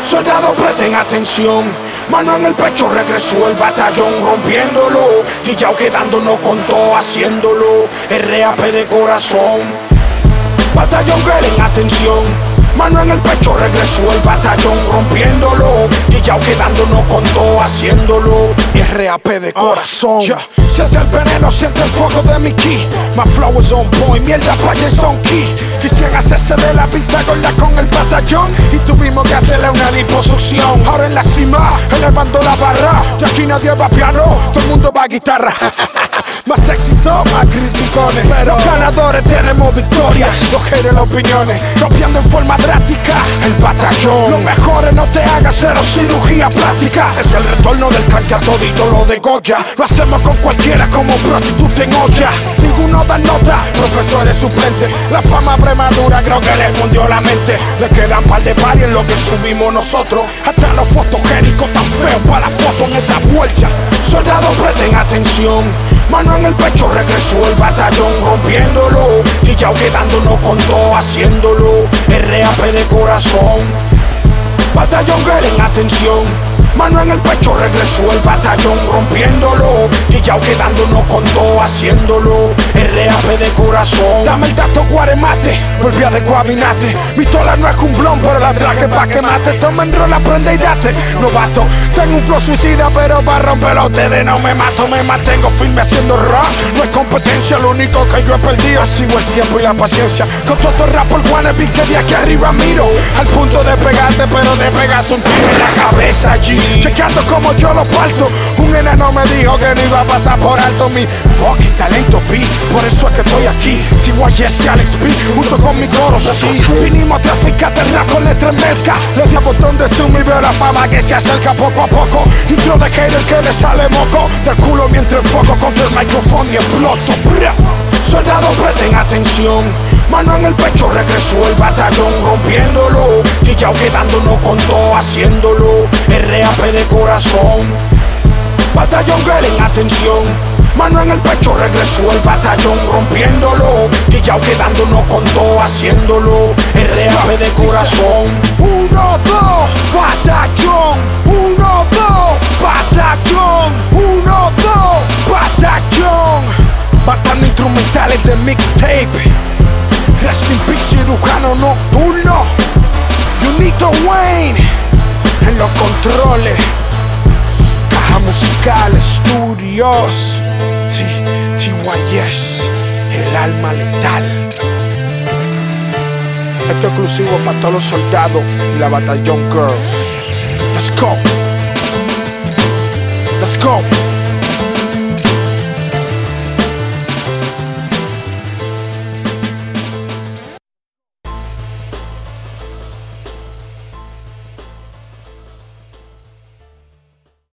Soldados presten atención, mano en el pecho regresó el batallón rompiéndolo, guillao quedándonos con todo haciéndolo, RAP de corazón. Batallón Guerren atención, mano en el pecho regresó el batallón rompiéndolo, guillao quedándonos con todo haciéndolo, RAP de corazón. Siente el veneno, siente el fuego de mi ki. My flow is on point, mierda pa' Jason Key. Quisieran hacerse de la vista gorda con el batallón y tuvimos que hacerle una liposucción. Ahora en la cima, elevando la barra. De aquí nadie va a piano, todo el mundo va a guitarra. Más éxito, más criticones, pero los ganadores tenemos victoria. Los haters, opiniones, copiando en forma drástica el batallón. Los mejores no te hagas cero cirugía plástica. Es el retorno del clan que a todito lo degolla. Lo hacemos con cualquiera como prostituta en olla. Ninguno da nota, profesores suplentes. La fama prematura creo que le fundió la mente. Le quedan par de paris en lo que subimos nosotros. Hasta los fotogénicos tan feos para la foto en esta vuelta. Soldados presten atención, mano en el pecho regresó el batallón rompiéndolo, guillao quedándonos con todo haciéndolo, RAP de corazón. Batallón Guerren atención, mano en el pecho regresó el batallón rompiéndolo, guillao quedándonos con todo haciéndolo, RAP de corazón. Dame el dato guaremate, volví a de guabinate. Mi tola no es un blon, pero la traje pa' que mate. Toma en rola, prende y date, novato. Tengo un flow suicida, pero pa' romperlo a ustedes no me mato. Me mantengo firme haciendo rap, no es competencia. Lo único que yo he perdido ha sido el tiempo y la paciencia. Con todo el rap por wannabe que de aquí arriba miro, al punto de pegarse, pero de pegarse un tiro en la cabeza allí. Chequeando como yo lo parto. Un enano me dijo que no iba a pasar por alto mi fucking talento P. Por eso es que estoy aquí, TYS y Alex P, junto con mi coro, sí. Vinimos a traficar el rap con letra en merca. Le di a botón de zoom y veo la fama que se acerca poco a poco. Intro de hater que le sale moco del culo mientras enfoco contra el micrófono y exploto. Soldados presten atención, mano en el pecho regresó el batallón rompiéndolo, guillao quedándonos con todo haciéndolo, RAP de corazón. Batallón Guerren atención, mano en el pecho regresó el batallón rompiéndolo, guillao quedándonos con todo haciéndolo, RAP de corazón. 1, 2, batallón, 1, 2, batallón, 1, 2, batallón. Matando instrumentales de mixtape. Rest in peace, cirujano nocturno. Junito Wayne en los controles. Caja Musical Studios. TYS, el alma letal. Esto es exclusivo para todos los soldados y la Batallón Girls. Let's go. Let's go.